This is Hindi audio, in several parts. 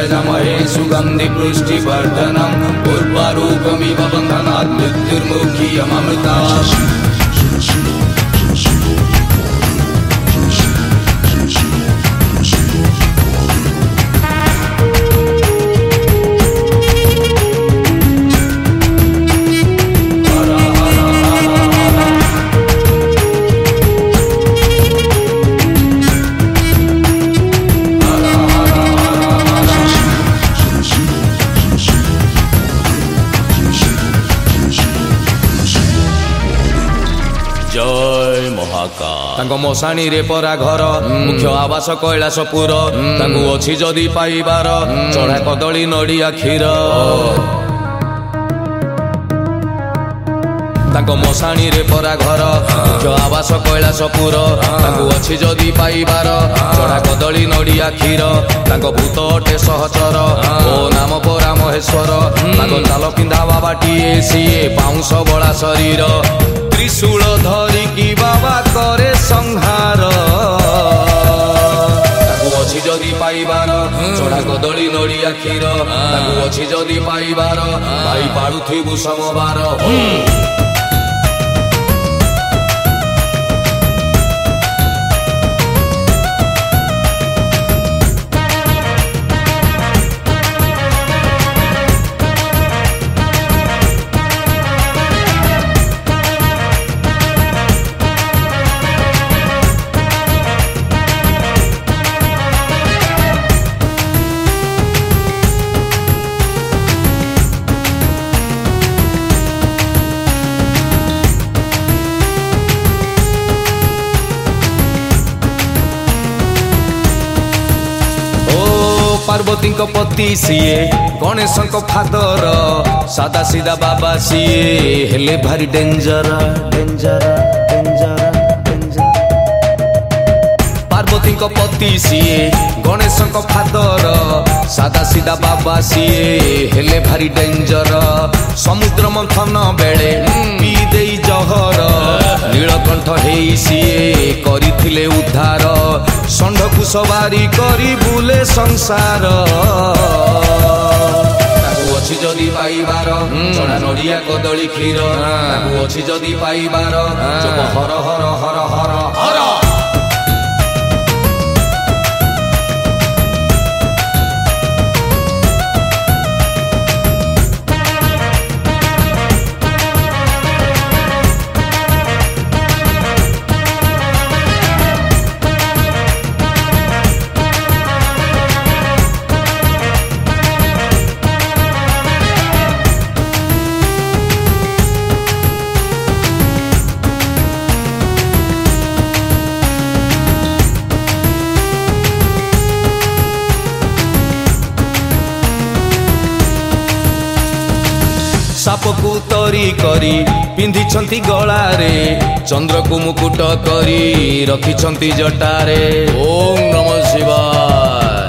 यजमहे सुगंधि पुष्टिवर्धनम् उर्वारुकमिव बन्धनात् मृत्युर्मुक्षीयममृतात्। जय महाकाल। तांको मशाणी रे परा घर मुख्य आवास कैलासपुर तांको अछि जदि पाइबार चढ़ा कदली नड़िया क्षीर। तांको मशाणी रे परा घर मुख्य आवास कैलासपुर तांको अछि जदि पाइबार चढ़ा कदली नड़िया क्षीर। तांको भूत अटे सहचर ओ नाम परा महेश्वर तांको चाल पिंधा बाबाटीए सीए पाउंस बड़ा शरीर त्रिशूल धरिकी बाबा करे संहार। ताकू अछि जदि पाइबार चढ़ा कदली नड़िया क्षीर ताकू अछि जदि पाइबार भाई पाड़ुथिबु समबार। पार्वती पति सीए गणेश फादर सादा सीधा बाबा सीए हेले भारी danger danger danger danger. Parvati पति सीए गणेश फादर सादा सीधा बाबा सीए हेले भारी डेंजर। समुद्र मंथन बेले पी देई जहर नीलकंठ हेई सीए करिथिले उद्धार षंढकु सवारी करी बुले संसार। ताकू अछि जदि पाइबार चढ़ा नड़िया कदली क्षीर ताकू अछि जदि पाइबार जप हर हर हर हर हर। साप को तरी करी पिंधिछंती गलारे चंद्र को मुकुट करी रखिछंती जटारे। ओम नमः शिवाय।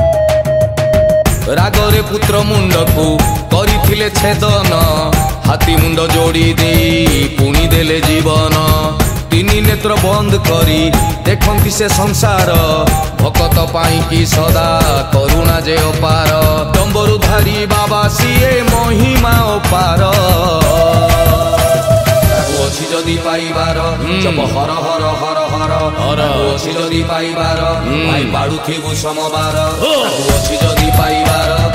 रागरे पुत्र मुंड को करिथिले छेदन हाथी मुंड जोड़ी देई पुणी देले जीवन। तीनी नेत्र बंद करी देखंती से संसार भकत पाई की सदा करुणा जे अपार। डंबरु धारी बाबा सीए महिमा अपार। ताकू अछि जदि पाइबार जप हर हर हर हर हर। अछि जदि पाइबार भाई पाड़ुथिबु समबार ताकू अछि जदि पाइबार